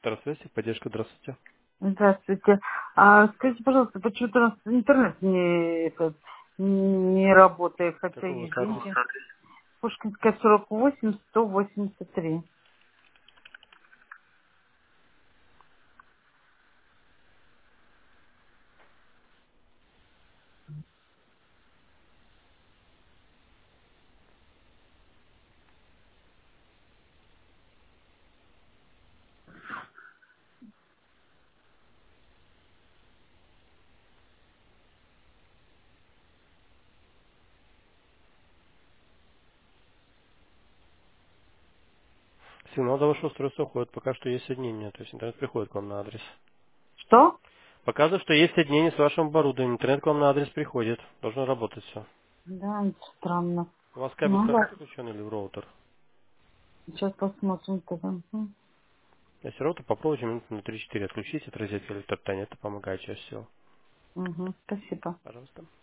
Здравствуйте, поддержка, здравствуйте. Здравствуйте. Скажите, пожалуйста, почему-то у нас интернет не работает, хотя Какой у вас есть адрес? деньги. Пушкинская 48, 183. Сигнал до вашего устройства уходит, пока что есть соединение, то есть интернет приходит к вам на адрес. Что? Показывает, что есть соединение с вашим оборудованием, интернет к вам на адрес приходит. Должно работать все. Да, это странно. У вас кабель Ну сразу да, подключен или в роутер? сейчас посмотрим тогда. Если роутер, попробуйте минут на 3-4 отключить от розетки электропитания, это помогает чаще всего. Спасибо. Пожалуйста.